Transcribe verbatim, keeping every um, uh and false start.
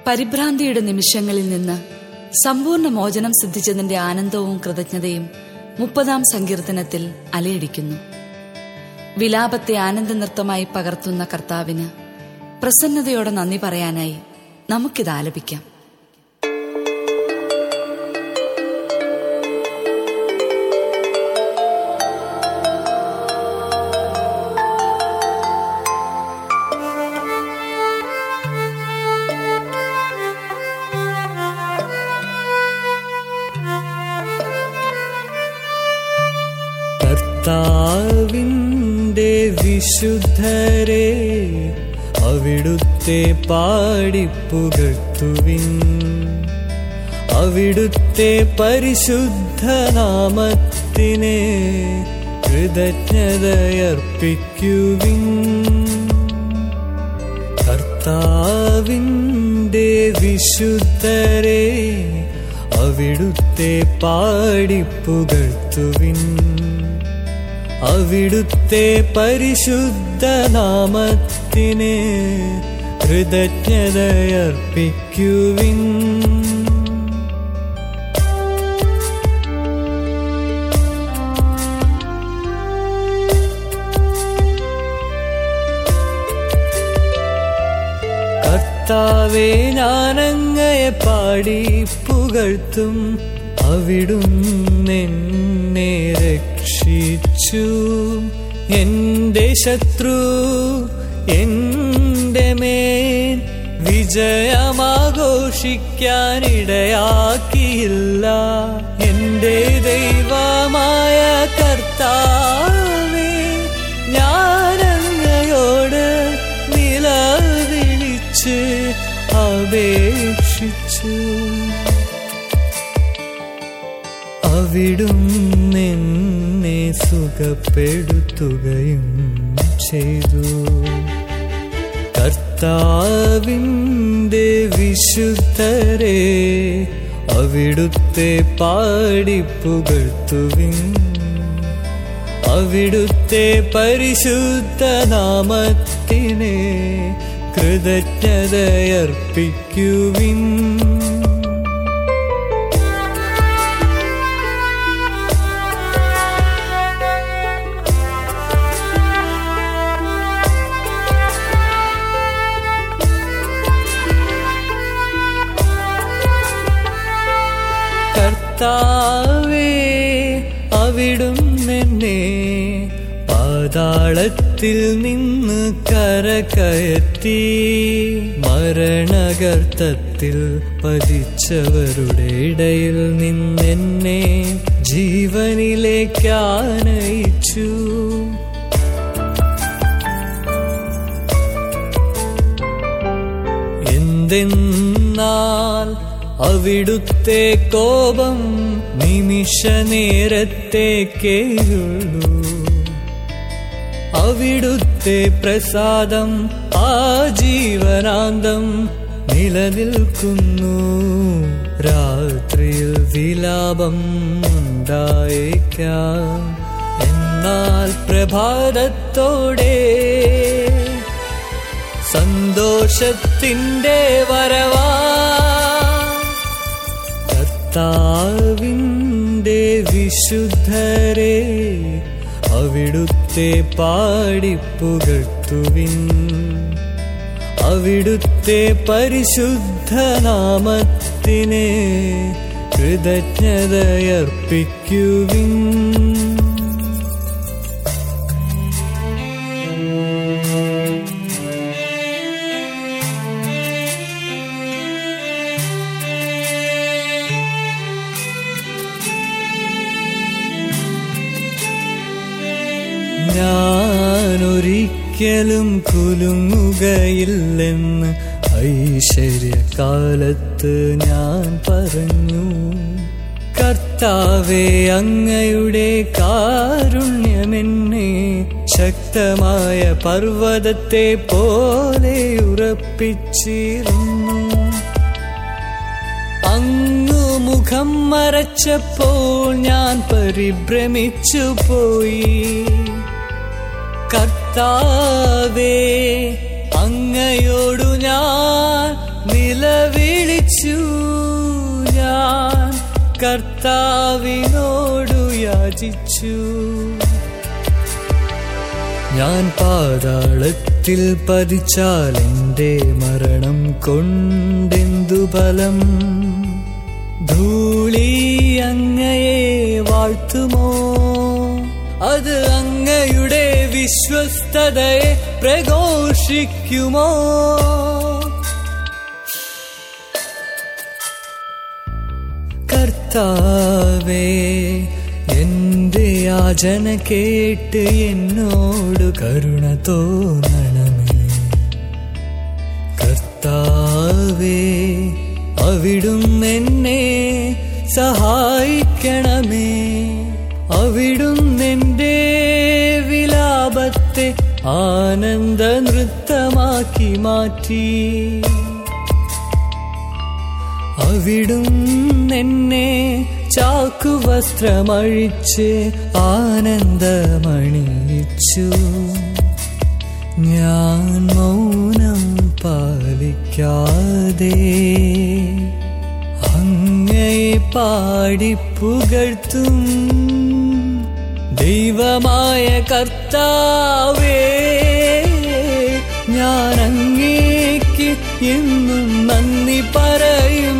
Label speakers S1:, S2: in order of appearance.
S1: പരിഭ്രാന്തിയുടെ നിമിഷങ്ങളിൽ നിന്ന് സമ്പൂർണ്ണ മോചനം സിദ്ധിച്ചതിന്റെ ആനന്ദവും കൃതജ്ഞതയും മുപ്പതാം സങ്കീർത്തനത്തിൽ അലയടിക്കുന്നു. വിലാപത്തെ ആനന്ദ നൃത്തമായി പകർത്തുന്ന കർത്താവിന് പ്രസന്നതയോടെ നന്ദി പറയാനായി നമുക്കിത് ആലപിക്കാം.
S2: കർത്താവിന്റെ വിശുദ്ധരെ അവിടുത്തെ പാടിപ്പുകഴ്ത്തുവിൻ. അവിടുത്തെ പരിശുദ്ധ നാമത്തിനെ കൃതജ്ഞതയർപ്പിക്കുവിൻ. കർത്താവിന്റെ വിശുദ്ധരെ അവിടുത്തെ പാടിപ്പുകഴ്ത്തുവിൻ. അവിടുത്തെ പരിശുദ്ധ നാമത്തിനെ കൃതജ്ഞതയർപ്പിക്കുവിൻ. കർത്താവേ, ഞാനങ്ങയെ പാടി പുകഴ്ത്തും. അവിടുന്നെന്നെ രക്ഷിച്ചു. എന്റെ ശത്രു എന്റെ മേൽ വിജയമാഘോഷിക്കാനിടയാക്കിയില്ല. എന്റെ ദൈവമായ കർത്താവേ, ഞാനങ്ങയോട് നിലവിളിച്ച് അപേക്ഷിച്ചു. അവിടുന്നെന്നെ സുഖപ്പെടുത്തുകയും ചെയ്തു. കർത്താവിന്റെ വിശുദ്ധരെ അവിടുത്തെ പാടിപ്പുകഴ്ത്തുവിൻ. അവിടുത്തെ പരിശുദ്ധ നാമത്തിനെ കൃതജ്ഞതയർപ്പിക്കുവിൻ. കർത്താവേ, അവിടുന്നെന്നെ പാതാളത്തിൽ നിന്ന് കരകയറ്റി. മരണഗർത്തത്തിൽ പതിച്ചവരുടെ ഇടയിൽ നിന്നെന്നെ ജീവനിലേക്കാനയിച്ചു. എന്തെന്നാൽ അവിടുത്തെ കോപം നിമിഷ നേരത്തേക്കേയുള്ളൂ. അവിടുത്തെ പ്രസാദം ആജീവനാന്തം നിലനിൽക്കുന്നു. രാത്രിയിൽ വിലാപം ഉണ്ടായേക്കാം, എന്നാൽ പ്രഭാതത്തോടെ സന്തോഷത്തിന്റെ വരവാ. കർത്താവിന്റെ വിശുദ്ധരെ അവിടുത്തെ പാടിപ്പുകഴ്ത്തുവിൻ. അവിടുത്തെ പരിശുദ്ധ നാമത്തിനെ കൃതജ്ഞതയർപ്പിക്കുവിൻ. ഞാനൊരിക്കലും കുലുങ്ങുകയില്ലെന്ന് ഐശ്വര്യകാലത്ത് ഞാൻ പറഞ്ഞു. കർത്താവേ, അങ്ങയുടെ കാരുണ്യമെന്നെ ശക്തമായ പർവ്വതത്തെ പോലെ ഉറപ്പിച്ചിരുന്നു. അങ്ങു മുഖം മറച്ചപ്പോൾ ഞാൻ പരിഭ്രമിച്ചു പോയി. കർത്താവേ, അങ്ങയോടു ഞാൻ നിലവിളിച്ചു. കർത്താവിനോടു യാചിച്ചു. ഞാൻ പാതാളത്തിൽ പതിച്ചാൽ എന്റെ മരണം കൊണ്ടെന്തു ഫലം? ധൂളി അങ്ങയെ വാഴ്ത്തുമോ? അത് അങ്ങയുടെ വിശ്വസ്തതയെ പ്രഘോഷിക്കുമോ? കർത്താവേ, എന്റെ യാചന കേട്ട് എന്നോട് കരുണ തോന്നണമേ. കർത്താവേ, അവിടുന്ന് എന്നെ സഹായിക്കണമേ. അവിടുന്ന് എന്റെ വിലാപത്തെ ആനന്ദ നൃത്തമാക്കി മാറ്റി. അവിടുന്ന് എന്നെ ചാക്കുവസ്ത്രമഴിച്ച് ആനന്ദമണിയിച്ചു. ഞാൻ മൗനം പാലിക്കാതെ അങ്ങയെ പാടിപ്പുകഴ്ത്തും. ദൈവമായ കർത്താവേ, ഞാൻ അങ്ങേക്ക് എന്നും നന്ദി പറയും.